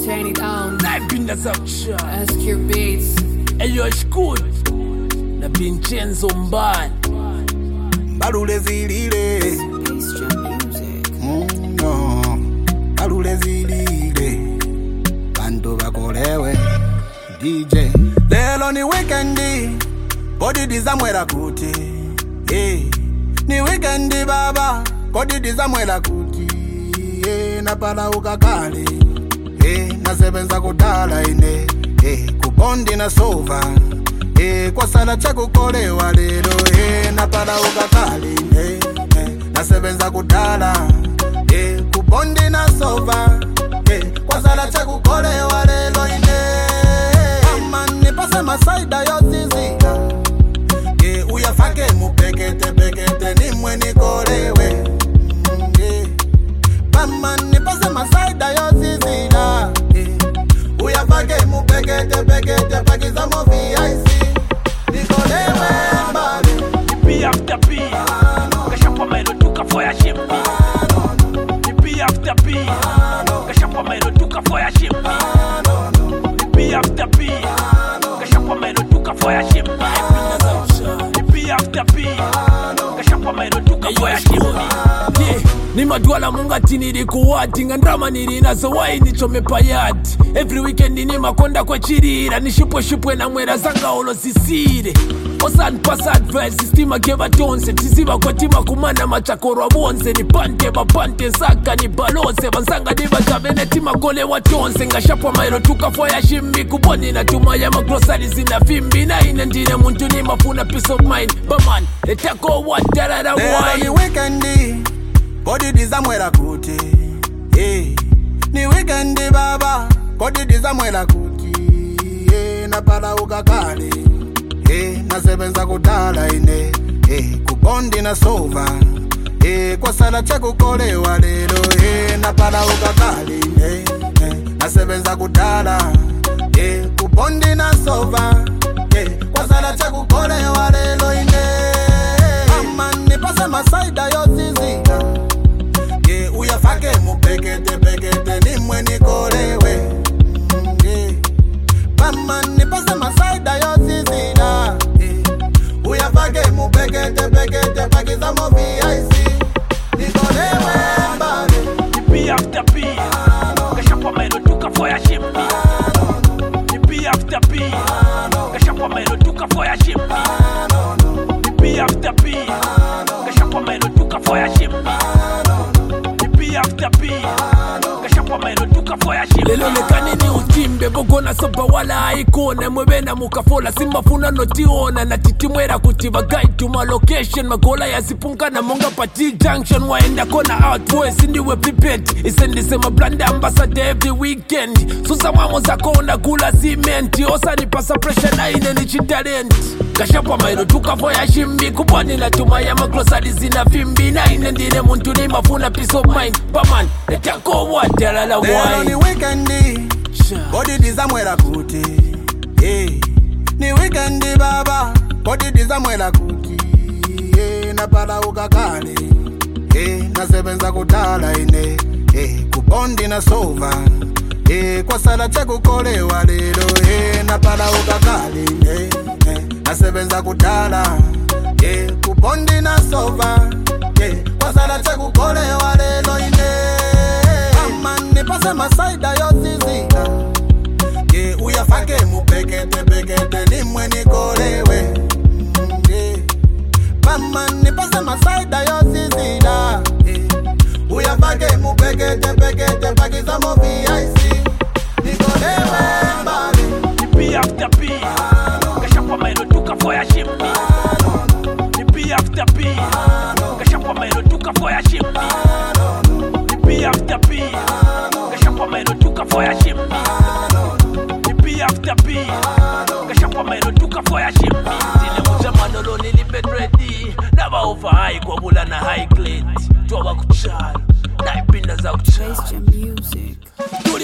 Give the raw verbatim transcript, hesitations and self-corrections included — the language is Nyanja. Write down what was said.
Chain it down. Naipinda za kucha. S Q Beats. Eyo ishkud. Na Vincenzo Mbani. Balule zilile. Bass drum music. Mm, no. Balule zilile. Bantu bakolewe. D J. Lelo ni weekendi. Kodi dizamwela kuti. Hey. Ni weekendi baba. Kodi dizamwela kuti. Hey. Napala ukakali. Hey. Nasebenza kudala ine. Hey. Kubondi na sova. Hey. Kwa sala chakukolewa lelo. Hey. Napala ukakali. Hey. Hey. Nasebenza kudala. Hey. Kubondi na sova. Hey. Kwa sala chakukolewa lelo ine. Amani pase masaida yozizia. Hey. Uyafake mupekete pekete nimwe nikolewe. Hey. Amani pase masaida yozizia. Hey. Uyafake mupekete pekete pakiza mo V I C. Nikolewe mbali. P after P. Kashapa melo tuka foya shimpi. P after P. Kashapa melo tuka foya shimpi. P after P. Kashapa melo tuka foya shimpi. P after P. Kashapa melo tuka foya shimpi. Ni madwala munga tiniri kuwati ngandama niri nazo wai nichome payati. Every weekend ni makonda kwa chirira. Nishipwe shipwe na mwera zanga olo sisire. Osan pasa advice stima keva tonse. Tiziba kwa tima kumana machakoro bonze. Ni pante bapante saka ni balose. Bansanga diba tabene tima gole wa tonse. Ngashapwa mairo tuka foya shimbi. Kuboni na tumaya magrosari zina fimbi. Na ina ndine muntu ni mafuna peace of mind. Baman, etako watarara wai. Lelo ni weekendi. Kodi dizamwela kuti. Hey. Ni weekendi baba. Kodi dizamwela kuti. Hey. Napala ukakali. Hey. Nasebenza kudala ine. Hey. Kubondi na sova. Hey. Kwa sala chakukolewa lelo. Hey. Napala ukakali. Hey. Hey. Nasebenza kudala. Hey. Kubondi na sova. Hey. Kwa sala chakukolewa lelo ine. Amani pase masaida yozizia. Yeah, uyafake mupekete pekete nimwe nikolewe. Yeah. Mama nipase masaida yozizina. Yeah. Uyafake mupekete pekete pakiza mo V I C. Nikolewe mbali. P after P. Kashapa melo tuka foya shimpi. P after P. Kashapa melo tuka foya shimpi. P after P. Kashapa melo tuka foya shimpi. P after P. Kashapa melo tuka foya shimpi. Lelo lekani ni utimbe bogona soba wala haikone. Mwebena mukafola simafuna notiona. Na titimwera kutiva guide to my location. Magola ya zipunga na monga pati junction. Waenda kona out voice indiwe pipet. Isendise mablanda ambassador every weekend. Susa wamo zako ona gula cement. Osa ni pasa pressure na ine ni chitalent. Kashapa melo tuka foya shimbi. Kubwani na tumaya magrosari zina fimbi. Na ine ndine muntu ni mafuna peace of mind. Baman, etako watalala wai. Lelo ni weekendi. Kodi dizamwela kuti. Hey. Ni weekendi baba. Kodi dizamwela kuti. Hey. Napala ukakali. Hey. Nasebenza kudala ine. Hey. Kubondi na sova. Hey. Kwa sala chakukolewa lelo. Hey. Napala ukakali. Hey. Hey. Nasebenza kudala. Hey. Kubondi na sova. Hey. Kwa sala chakukolewa lelo ine. Amani pase masaida yozizia. Yeah, uyafake mupekete pekete nimwe nikolewe. Yeah. Mama nipase masaida yozizia. Yeah. Uyafake mupekete pekete pakiza mo V I C. Nikolewe mbali. P after P. Kashapa melo tuka foya shimpi. P after P. Kashapa melo tuka foya shimpi. P after P. Kashapa melo tuka foya shimpi. P after P. Kashapa melo tuka foya shimpi. Zile mujamano lo nilipe ready. Naba over high kwa bula na high grade. Tuwa kuchana. Naipinda za kuchana. Bass drum music.